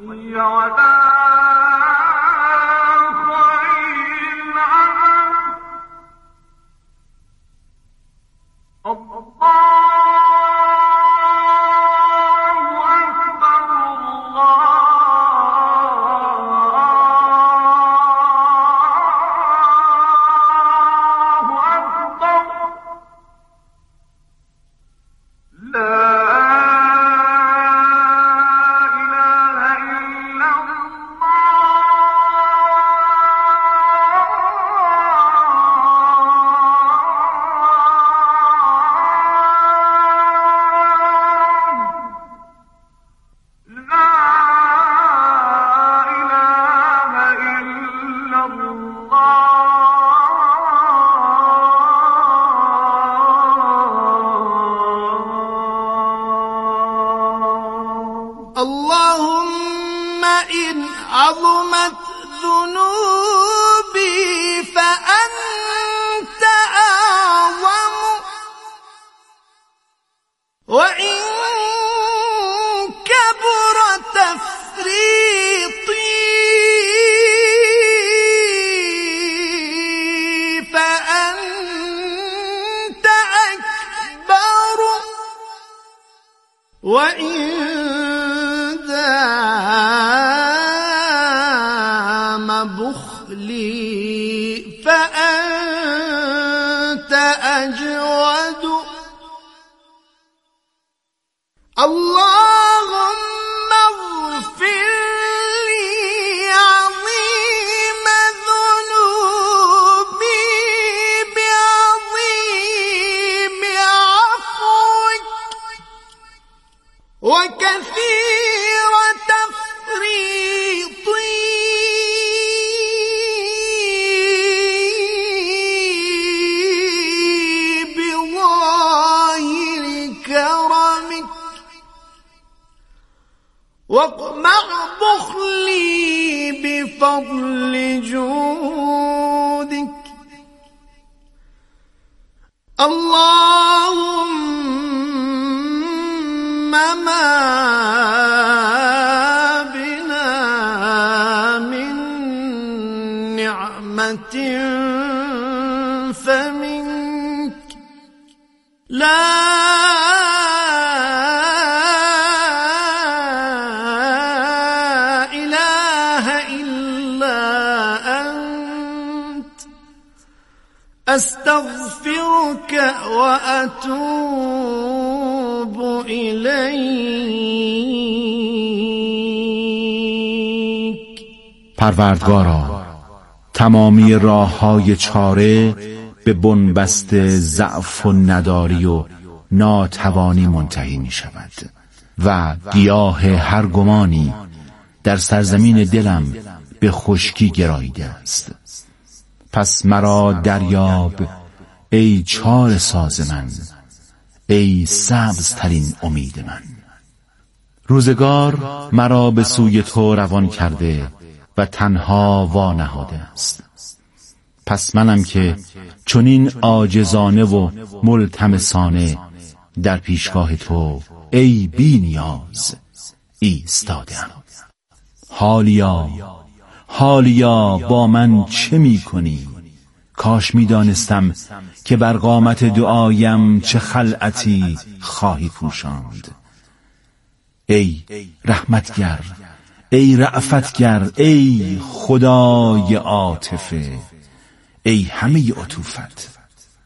اللهم إن عظمت ذنوبي فأنت أعظم، وإن كبر تفريطي فأنت أكبر، وإن دام بخلي فأنت أجود. اللهم اغفر لي عظيم ذنوبي بعظيم عفوك، وكثير تفريطي بظاهر كرمك، واقمع بخلي بفضل جودك. اللهم ما بنا من نعمة فمنك، لا إله إلا أنت، أستغفرك وأتوب إليك. پروردگارا، تمامی راه‌های چاره به بنبست ضعف و نداری و ناتوانی منتهی می شود و گیاه هر گمانی در سرزمین دلم به خشکی گراییده است. پس مرا دریاب ای چاره ساز من، ای سبزترین امید من. روزگار مرا به سوی تو روان کرده و تنها وانهاده است. پس منم که چنین عاجزانه و ملتمسانه در پیشگاه تو ای بی نیاز ایستادم. حالیا با من چه می کنی؟ کاش می دانستم که بر قامت دعایم چه خلعتی خواهی پوشاند. ای رحمتگر، ای رأفتگر، ای خدای عاطفه، ای همه عطوفت.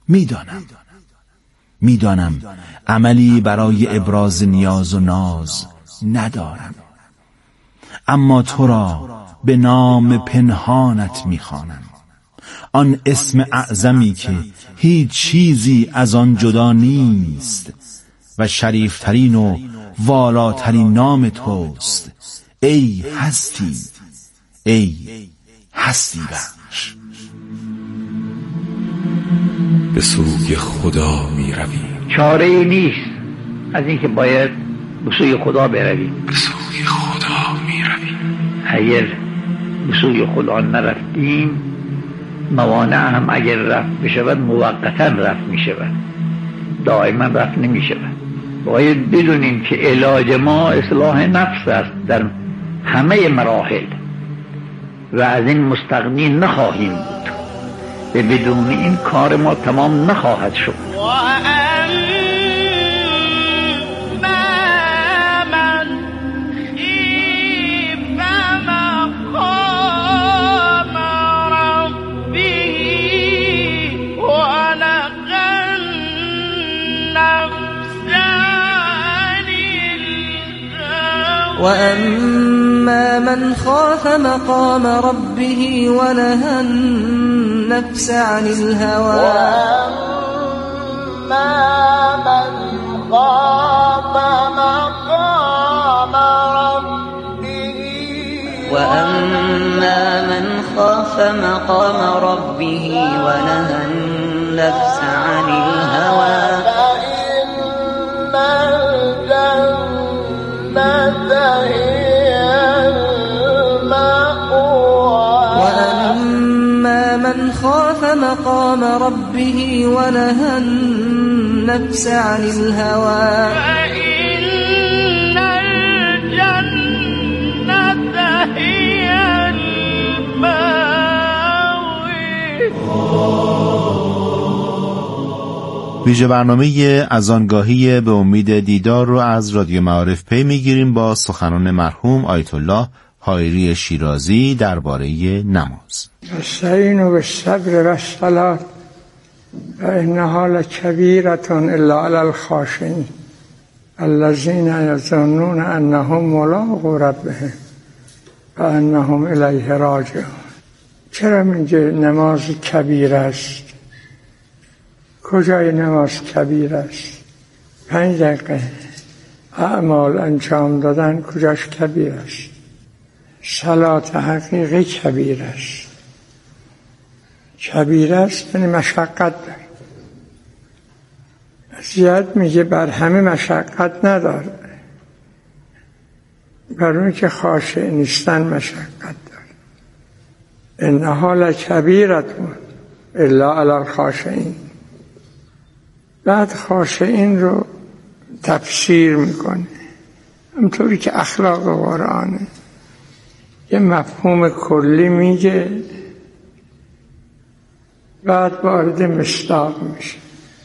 میدانم عملی برای ابراز نیاز و ناز ندارم، اما تو را به نام پنهانت میخوانم، آن اسم اعظمی که هیچ چیزی از آن جدا نیست و شریفترین و والاترین نام توست. ای هستی بخش. به سوی خدا می رویم، چاره‌ای نیست از اینکه باید به سوی خدا برویم. به سوی خدا می رویم. اگر به سوی خدا نرفتیم، موانع هم اگر رفت بشود موقتا رفت می شود، دائما رفت نمی شود. باید بدونیم که علاج ما اصلاح نفس است در همه مراحل و از این مستغنی نخواهیم بود و بدون این کار ما تمام نخواهد شد. وأما من خاف مقام ربه ونهى النفس عن الهوى وأما من خاف مقام ربه ونهى النفس عن الهوى وأما من خاف مقام ربه ونهى النفس عن الهوى فإن الجنة هي المأوى. ویژه برنامه اذانگاهی به امید دیدار رو از رادیو معارف پی میگیریم با سخنان مرحوم آیت الله حایری شیرازی درباره نماز. استعینوا بالصبر والصلاة فإنها لکبیرة الا علی الخاشعین الذین یظنون انهم ملاقو ربهم وانهم الیه راجعون. چرا میگه نماز کبیر است؟ کجای نماز کبیر است؟ 5 دقیقه اعمال انجام دادن کجاش کبیر است؟ صلات حقیقی کبیر است. کبیر است یعنی مشقت داره. زیاد میگه بر همه مشقت نداره، بر اون که خاشع نیستن مشقت داره. انها لکبیرة الا علی الخاشعین. بعد خاشعین رو تفسیر میکنه همطوری که اخلاق قرآنه. یه مفهوم کلی میگه بعد وارد مصداق میشه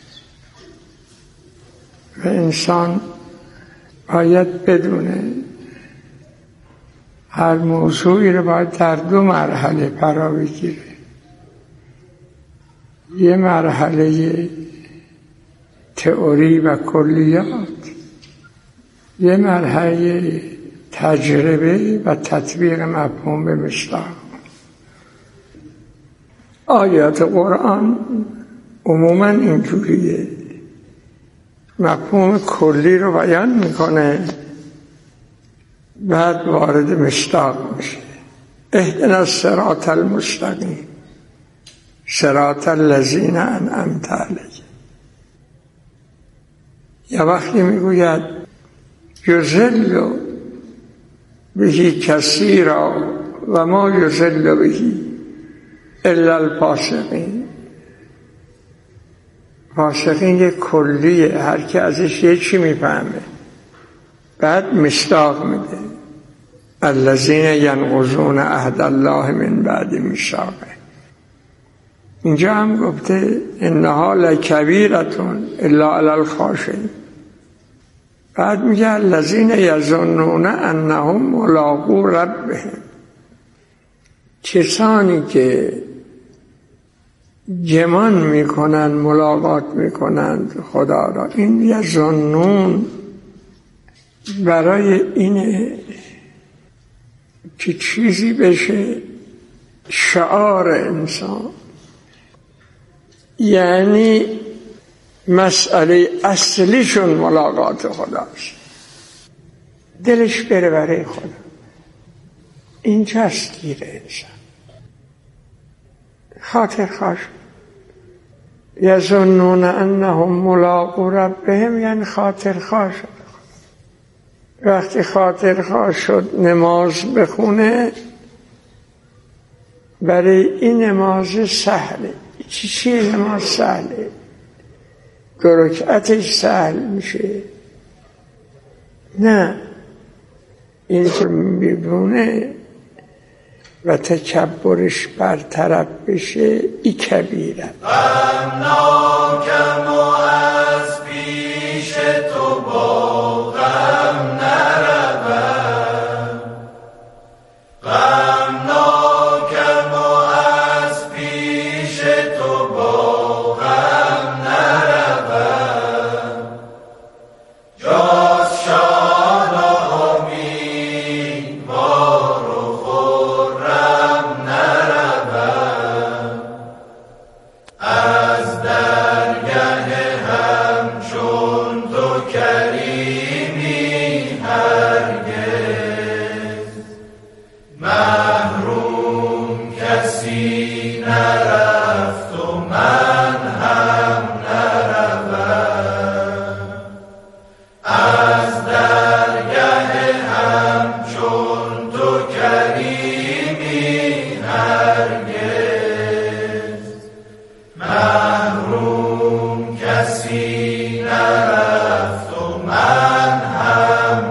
و انسان باید بدونه هر موضوعی رو باید در 2 مرحله فرا بگیره. یه مرحله تئوری و کلیات، یه مرحله تجربه و تطبیق مفهوم به مصداق. آیات قرآن عموما اینجوریه، مفهوم کلی رو بیان میکنه بعد وارد مصداق میشه. اهدنا الصراط المستقیم صراط الذین انعمت علیهم. یا وقتی میگوید یضل به کثیرا و ما یضل به الا الفاسقین. فاسقین یک کلیه، هر کی ازش یه چی میفهمه. بعد مصداق میده الذین ینقضون عهد الله من بعد میثاقه. اینجا هم گفته انها لکبیرة الا علی الخاشعین. بعد میگه الذین یظنون انهم ملاقو ربهم. کسانی که گمان میکنن ملاقات میکنند خدا را. این یظنون برای اینه که چیزی بشه شعار انسان، یعنی مسئله اصلیشون ملاقات خداست، دلش بره برای خدا. این جستگیره انسان. خاطر خواش یظنون انهم ملاقو ربهم، یعنی خاطر خواش شد. وقتی خاطر خواش شد نماز بخونه، برای این نماز سهله. چیه نماز سهله؟ 2 رکعتش سهل میشه. نه، این که میدونه و تکبرش برطرف بشه، ای کبیره. غمناکم و از پیش تو با غم نروم، غمناکم و از پیش تو با غم نروم، جز شاد و امیدوار و خرم نروم، از درگه همچون تو کریمی هرگز محروم کسی نرفت و من هم نروم، از درگه همچون تو کریمی هرگز محروم کسی نرفت و من هم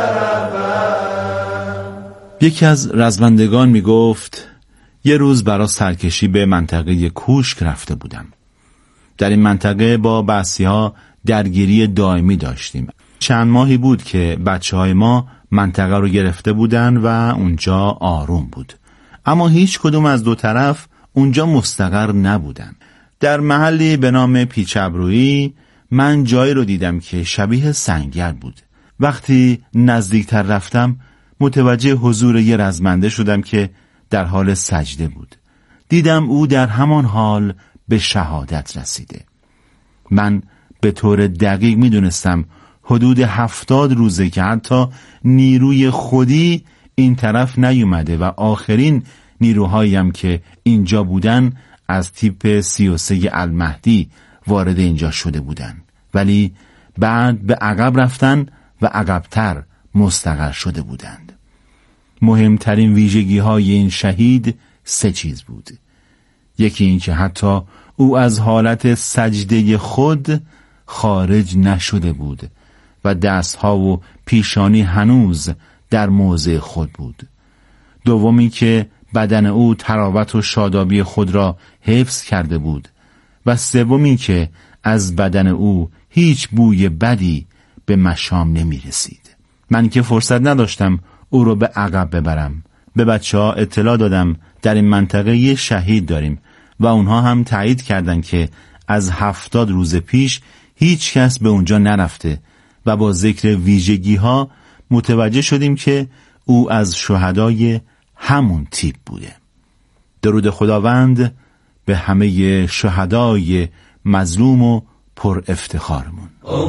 نروم. یکی از رزمندگان می گفت یه روز برای سرکشی به منطقه کوشک رفته بودم. در این منطقه با بعثی‌ها درگیری دائمی داشتیم. چند ماهی بود که بچه‌های ما منطقه رو گرفته بودن و اونجا آروم بود. اما هیچ کدوم از دو طرف اونجا مستقر نبودن. در محلی به نام پیچ‌ابرویی من جایی رو دیدم که شبیه سنگر بود. وقتی نزدیکتر رفتم متوجه حضور یه رزمنده شدم که در حال سجده بود. دیدم او در همان حال به شهادت رسیده. من به طور دقیق میدونستم حدود 70 روزه که حتی نیروی خودی این طرف نیومده و آخرین نیروهایی هم که اینجا بودن از تیپ 33 المهدی وارد اینجا شده بودن، ولی بعد به عقب رفتن و عقبتر مستقر شده بودند. مهمترین ویژگی های این شهید 3 چیز بود. یکی این که حتی او از حالت سجده خود خارج نشده بود و دستها و پیشانی هنوز در موضع خود بود. دومی که بدن او تراوت و شادابی خود را حفظ کرده بود و سومی که از بدن او هیچ بوی بدی به مشام نمی رسید. من که فرصت نداشتم او رو به عقب ببرم. به بچه‌ها اطلاع دادم در این منطقه یه شهید داریم و اونها هم تایید کردن که از 70 روز پیش هیچ کس به اونجا نرفته و با ذکر ویژگی ها متوجه شدیم که او از شهدای همون تیپ بوده. درود خداوند به همه شهدای مظلوم و پر افتخارمون.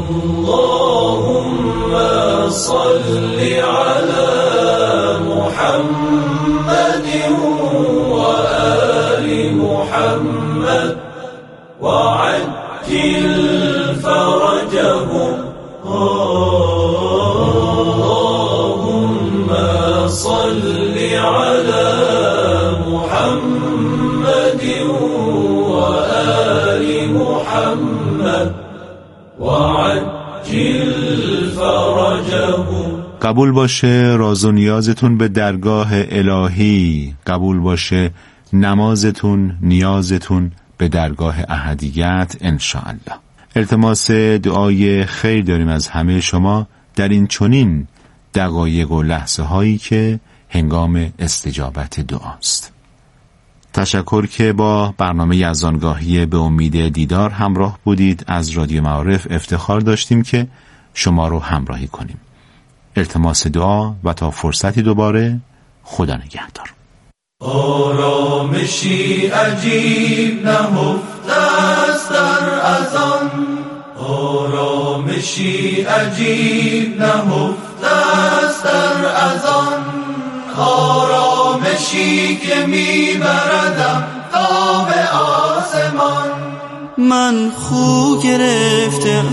اللهم صل علی محمد و آل محمد و عجل فرجهم. اللهم صل علی محمد و آل محمد و عجل فرجهم. قبول باشه راز و نیازتون به درگاه الهی، قبول باشه نمازتون، نیازتون به درگاه احدیت انشاءالله. التماس دعای خیر داریم از همه شما در این چنین دقایق و لحظه هایی که هنگام استجابت دعاست. تشکر که با برنامه یزدانگاهی به امید دیدار همراه بودید. از رادیو معارف افتخار داشتیم که شما رو همراهی کنیم. التماس دعا و تا فرصتی دوباره، خدا نگهدار. آرامشی عجیب نهفته است در اذان، آرامشی عجیب نهفته است در اذان، آرامشی که میبردم تا به آسمان. من خو گرفتم،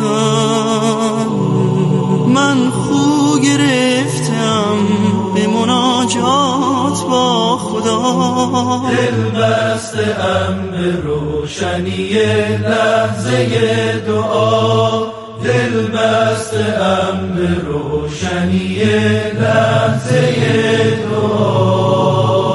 من خو گرفتم به مناجات با خدا. دل بسته ام به روشنی لحظه دعا، دل بسته‌ام به روشنی لحظه دعا.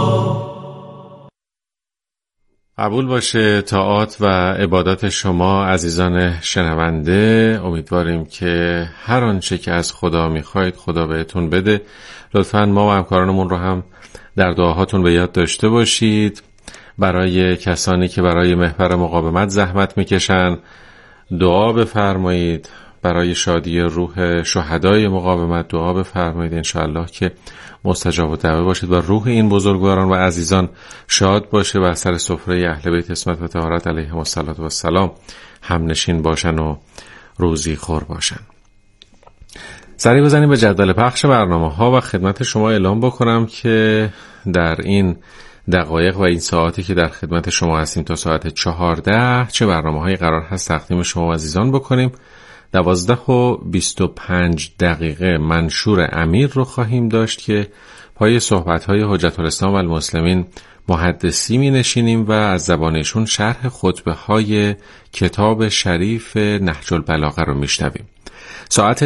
قبول باشه طاعات و عبادات شما عزیزان شنونده. امیدواریم که هر آنچه که از خدا میخواید خدا بهتون بده. لطفاً ما و همکارانمون رو هم در دعاهاتون به یاد داشته باشید. برای کسانی که برای محور مقاومت زحمت میکشن دعا بفرمایید. برای شادی روح شهدای مقاومت دعا بفرمایید. انشاءالله که مستجاب الدعوه باشید و روح این بزرگواران و عزیزان شاد باشه و سر سفره اهل بیت عصمت و طهارت علیهم السلام همنشین باشن و روزی خور باشن. سری بزنیم به جدول پخش برنامه‌ها و خدمت شما اعلام بکنم که در این دقایق و این ساعتی که در خدمت شما هستیم تا ساعت 14 چه برنامه‌هایی قرار هست تقدیم شما عزیزان بکنیم. 12:25 منشور امیر رو خواهیم داشت که پای صحبت‌های حجت الاسلام و المسلمین محدثی می نشینیم و از زبانشون شرح خطبه‌های کتاب شریف نهج البلاغه رو میشنویم. ساعت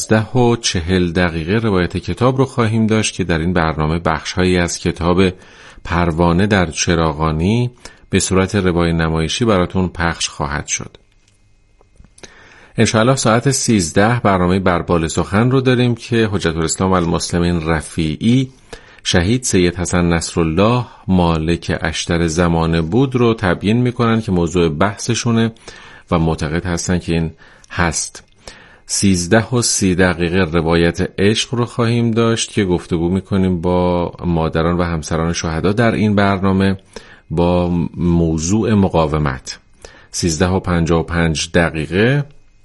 12:40 روایت کتاب رو خواهیم داشت که در این برنامه بخش‌هایی از کتاب پروانه در چراغانی به صورت روای نمایشی براتون پخش خواهد شد. انشاءالله ساعت 13 برنامه بربال سخن رو داریم که حجت الاسلام و المسلمین رفیعی شهید سید حسن نصرالله مالک اشتر زمان بود رو تبیین میکنن که موضوع بحثشونه و معتقد هستن که این هست. 13:30 روایت عشق رو خواهیم داشت که گفتگو میکنیم با مادران و همسران شهدا در این برنامه با موضوع مقاومت. 13:55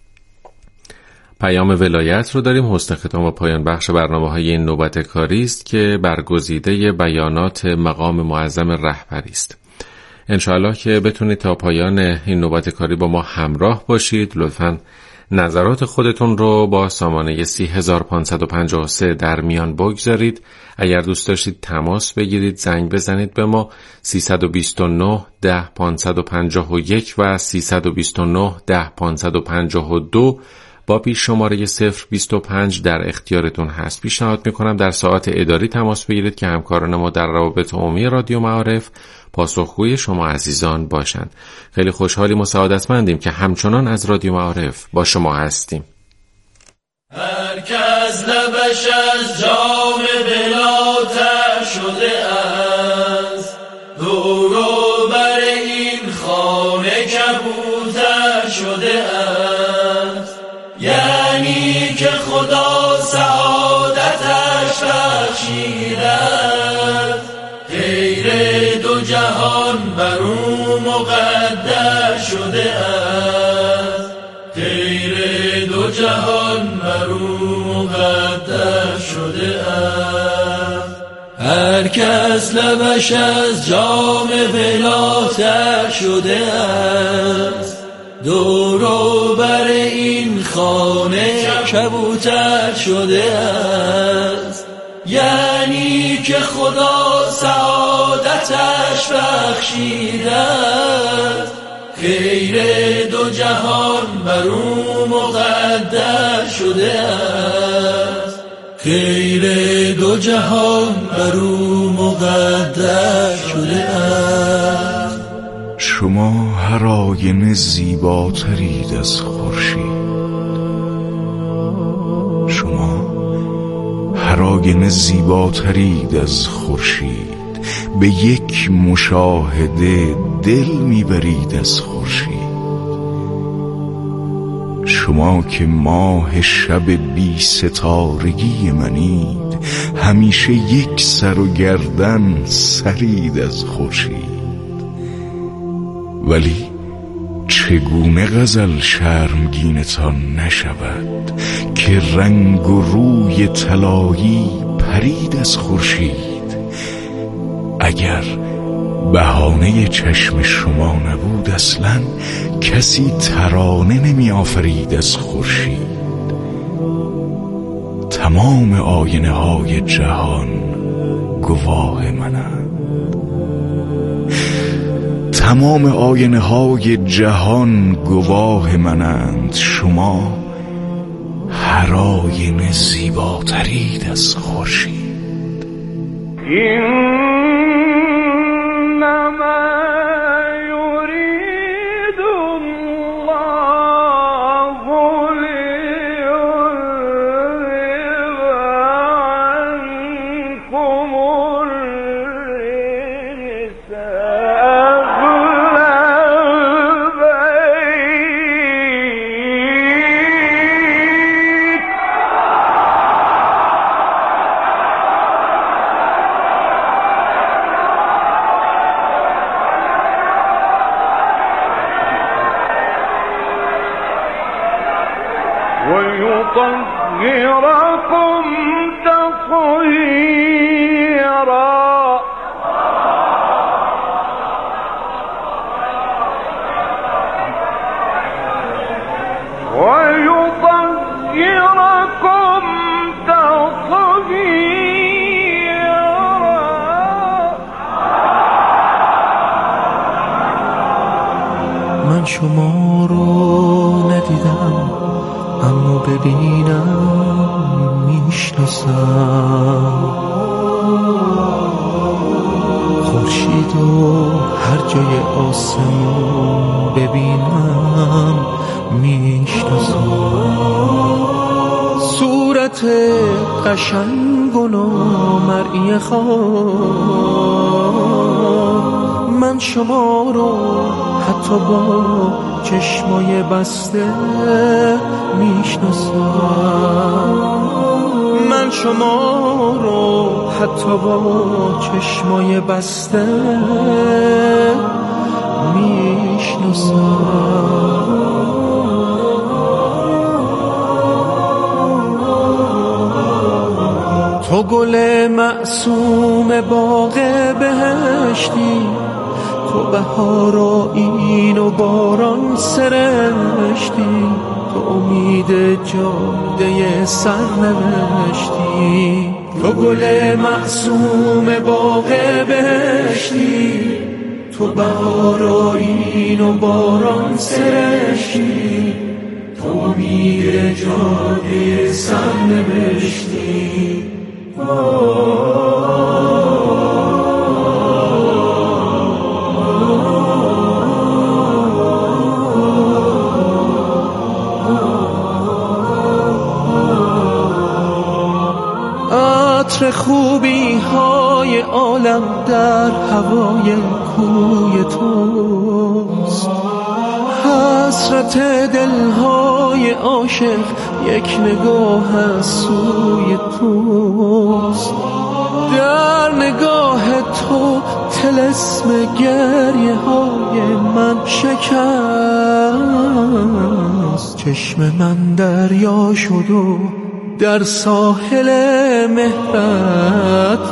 پیام ولایت رو داریم. حسن ختام و پایان بخش برنامه‌های این نوبت کاری است که برگزیده بیانات مقام معظم رهبری است. انشاءالله که بتونید تا پایان این نوبت کاری با ما همراه باشید. لطفاً نظرات خودتون رو با سامانه 30553 در میان بگذارید. اگر دوست داشتید تماس بگیرید زنگ بزنید به ما 329 10 551 و 329 10 552 با پیش شماره 025 در اختیارتون هست. پیشنهاد میکنم در ساعت اداری تماس بگیرید که همکاران ما در روابط عمومی رادیو معارف پاسخگوی شما عزیزان باشند. خیلی خوشحالیم و سعادتمندیم که همچنان از رادیو معارف با شما هستیم. هر کس لبش از جام بلاتر شده است، دور و بر این خانه کبوتر شده است. یعنی که خدا سعادتش بخشیدد، خیر دو جهان بر او مقدر شده است. خیر دو جهان بر او مقدر شده است. هر کس لبش از جام ولاتر شده است، دور و بر این خانه کبوتر شده است. یعنی که خدا سعادتش بخشیده است، خیر دو جهان بر او مقدر شده است. خیر دو جهان بر او مقدر شده است. شما هر آینه زیباترید از خورشید، شما هر آینه زیباترید از خورشید. به یک مشاهده دل میبرید از خورشید. شما که ماه شب بی ستارگی منید، همیشه یک سر و گردن سرید از خورشید. ولی چگونه غزل شرمگینتان نشود که رنگ و روی طلایی پرید از خورشید. اگر بهانه چشم شما نبود اصلا کسی ترانه نمی آفرید از خورشید. تمام آینه های جهان گواه منند، تمام آینه های جهان گواه منند. شما هر آینه زیباترید از خورشید. ويطهركم تطهيرا. ويطهركم تطهيرا. من شما رو ندیدم اما ببینم میشناسم. خورشید و هر جای آسمون ببینم میشناسم. صورت قشنگ و نامرئی خواب، من شما رو حتی با چشمای بسته میشناسم. من شما رو حتی با چشمای بسته میشناسم. تو گل معصوم باغ بهشتی، تو بهار و این و باران سرشتی، تو امید جاده سرنوشتی. تو گل معصوم باغ بهشتی، تو بهار و این و باران سرشتی، تو امید جاده سرنوشتی. عطر خوبی های عالم در هوای کوی توست، حسرت دلهای عاشق یک نگاه از سوی توست. در نگاه تو طلسم گریه های من شکست. چشم من دریا شد و در ساحل مهرت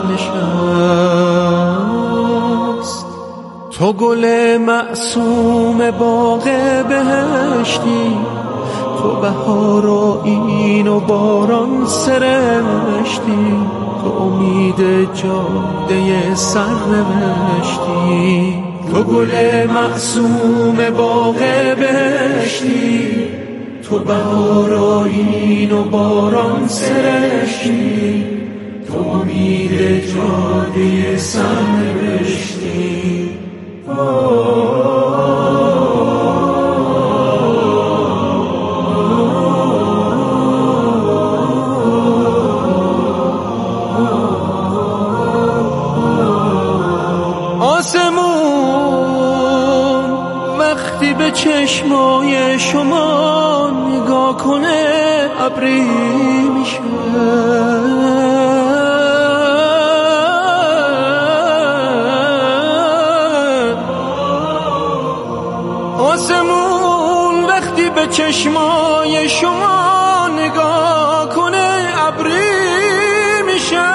نشست. تو گل معصوم باغ بهشتی، تو بهار و این و باران سرشتی، تو امید جاده سرنوشتی. تو گل معصوم باغ بهشتی، تو بهار و این و باران سرشتی، تو امید جاده سرنوشتی. آسمون وقتی به چشمای شما نگاه کنه ابری میشه. آسمون وقتی به چشمای شما نگاه کنه ابری میشه.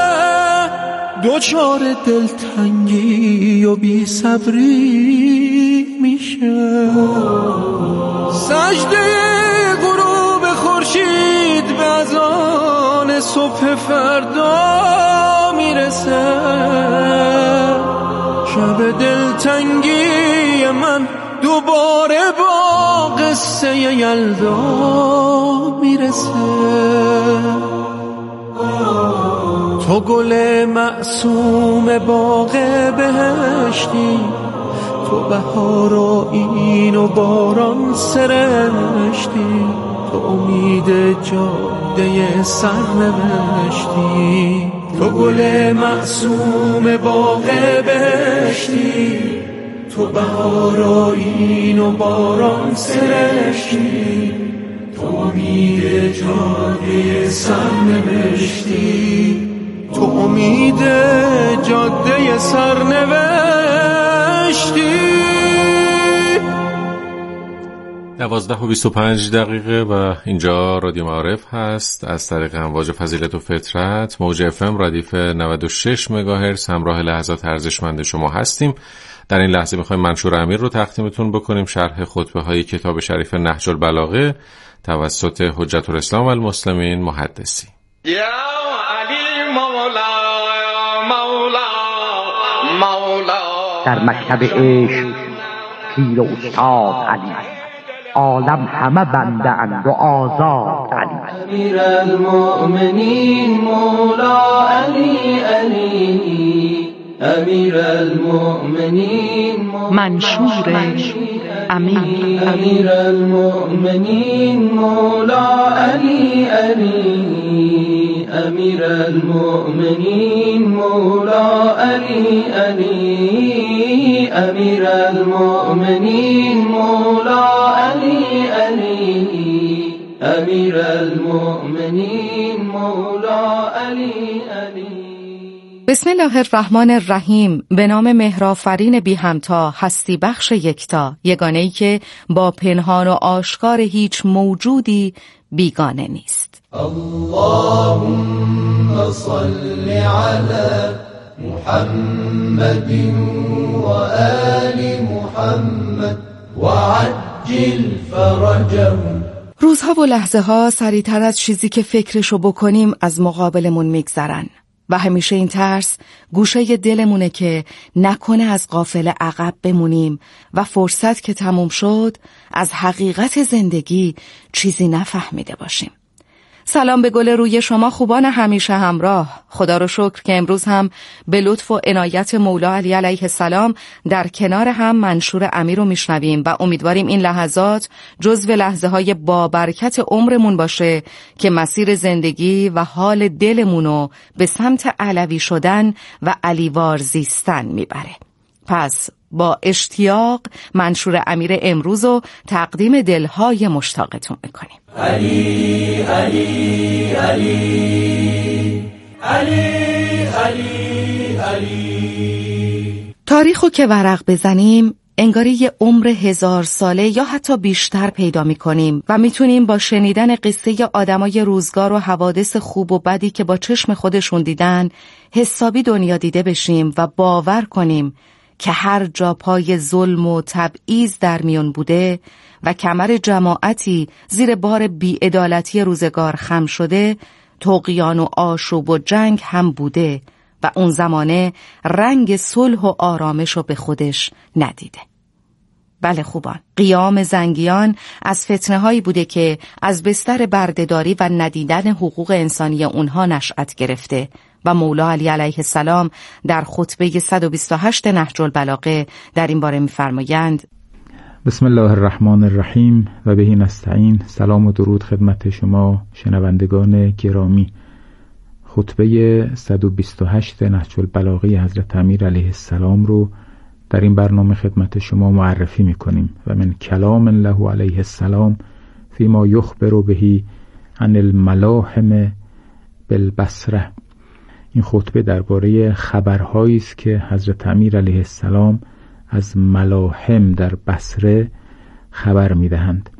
دوچار دلتنگی و بی صبری میشه. سجده غروب خورشید به اذان صبح فردا میرسه. شب دلتنگی من دوباره با قصه یلدا میرسه. میرسه. تو گل معصوم باغ بهشتی، تو بهار آیین و باران سرشتی، تو امید جاده سرنوشتی. تو گل معصوم باغ بهشتی، تو بهار آیین و باران سرشتی، تو امید جاده سرنوشتی، تو امید جاده سرنوشتی. 12:25 و اینجا رادیو معارف هست از طریق امواج فضیلت و فطرت، موج FM ردیف 96 مگاهرتز. همراه لحظات ارزشمند شما هستیم. در این لحظه میخوایم منشور امیر رو تقدیمتون بکنیم، شرح خطبه های کتاب شریف نهج البلاغه توسط حجت الاسلام والمسلمین محدثی. یا علی مولا مولا مولا. در مکتب عشق پیر و استاد علی، عالم همه بنده اند و آزاد علی. امیر المؤمنین مولا علی علی، امیر المؤمنین منشور امیر. امیر المؤمنین مولا علی علی، امیر المؤمنین مولا علی علی، امیر المؤمنین مولا علی علی، امیر المؤمنین مولا علی علی. بسم الله الرحمن الرحیم. به نام مهرآفرین بی همتا، هستی بخش یکتا، یگانه‌ای که با پنهان و آشکار هیچ موجودی بیگانه نیست. اللهم صل علی محمد و آل محمد و عجل فرجهم. روزها و لحظه ها سریعتر از چیزی که فکرشو بکنیم از مقابلمون میگذرن و همیشه این ترس گوشه دلمونه که نکنه از قافله عقب بمونیم و فرصت که تموم شد از حقیقت زندگی چیزی نفهمیده باشیم. سلام به گل روی شما خوبان همیشه همراه. خدا رو شکر که امروز هم به لطف و عنایت مولا علی علیه السلام در کنار هم منشور امیر رو میشنویم و امیدواریم این لحظات جزو لحظه های بابرکت عمرمون باشه که مسیر زندگی و حال دلمونو به سمت علوی شدن و علیوار زیستن میبره. پس با اشتیاق منشور امیر امروز رو تقدیم دلهای مشتاقتون میکنیم. علی علی علی علی علی علی. تاریخو که ورق بزنیم انگاری یه عمر 1000 ساله یا حتی بیشتر پیدا میکنیم و میتونیم با شنیدن قصه آدمای روزگار و حوادث خوب و بدی که با چشم خودشون دیدن حسابی دنیا دیده بشیم و باور کنیم که هر جا پای ظلم و تبعیض در میون بوده و کمر جماعتی زیر بار بی‌عدالتی روزگار خم شده، طغیان و آشوب و جنگ هم بوده و اون زمانه رنگ صلح و آرامش رو به خودش ندیده. بله خوبان، قیام زنگیان از فتنه‌هایی بوده که از بستر بردهداری و ندیدن حقوق انسانی اونها نشأت گرفته و مولا علی علیه السلام در خطبه 128 نهج البلاغه در این باره می‌فرمایند: بسم الله الرحمن الرحیم و بهی نستعین. سلام و درود خدمت شما شنوندگان گرامی. خطبه 128 نهج البلاغه حضرت امیر علیه السلام رو در این برنامه خدمت شما معرفی می‌کنیم و من کلام له علیه السلام فیما یخبر بهی عن الملاحم بالبصره. این خطبه درباره خبرهایی است که حضرت امیر علیه السلام از ملاحم در بصره خبر می‌دهند.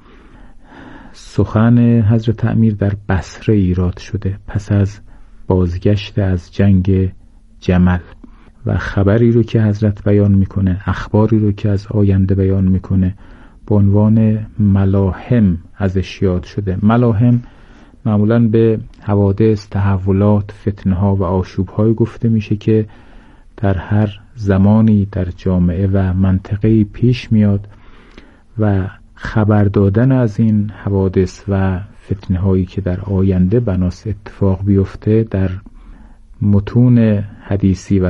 سخن حضرت امیر در بصره ایراد شده پس از بازگشت از جنگ جمل و خبری رو که حضرت بیان میکنه، اخباری رو که از آینده بیان میکنه به عنوان ملاحم ازش یاد شده. ملاحم معمولاً به حوادث، تحولات، فتنه‌ها و آشوب‌های گفته میشه که در هر زمانی در جامعه و منطقه‌ای پیش میاد و خبر دادن از این حوادث و فتنه هایی که در آینده بناس اتفاق بیفته در متون حدیثی و